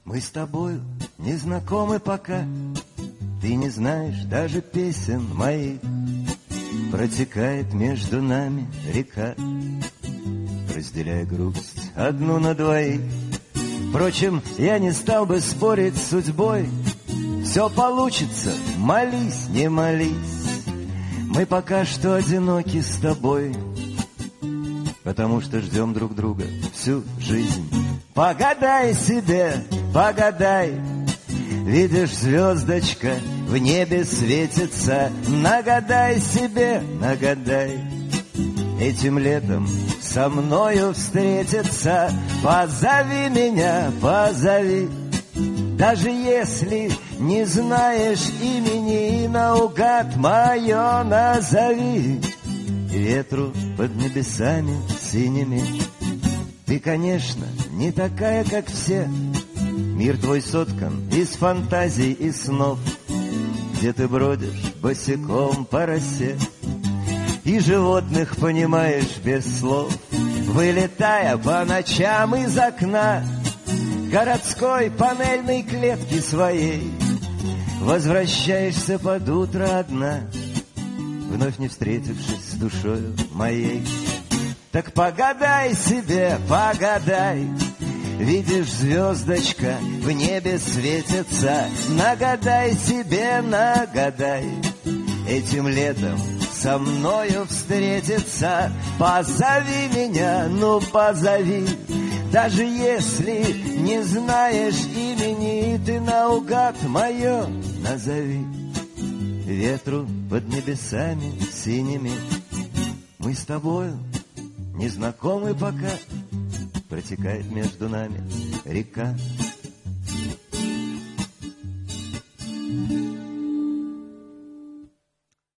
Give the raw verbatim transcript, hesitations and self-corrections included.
Мы с тобою не знакомы пока, ты не знаешь даже песен моих. Протекает между нами река, разделяя грусть одну на двоих. Впрочем, я не стал бы спорить с судьбой. Все получится, молись, не молись. Мы пока что одиноки с тобой, потому что ждем друг друга всю жизнь. Погадай себе, погадай. Видишь, звездочка в небе светится. Нагадай себе, нагадай. Этим летом со мною встретиться. Позови меня, позови. Даже если не знаешь имени, наугад мое назови. Ветру под небесами синими. Ты, конечно, не такая, как все. Мир твой соткан из фантазий и снов, где ты бродишь босиком по росе и животных понимаешь без слов, вылетая по ночам из окна городской панельной клетки своей. Возвращаешься под утро одна, вновь не встретившись с душою моей. Так погадай себе, погадай. Видишь, звездочка в небе светится. Нагадай себе, нагадай. Этим летом со мною встретиться. Позови меня, ну позови. Даже если не знаешь имени, ты наугад мое назови. Ветру под небесами синими. Мы с тобою не знакомы пока. Протекает между нами река.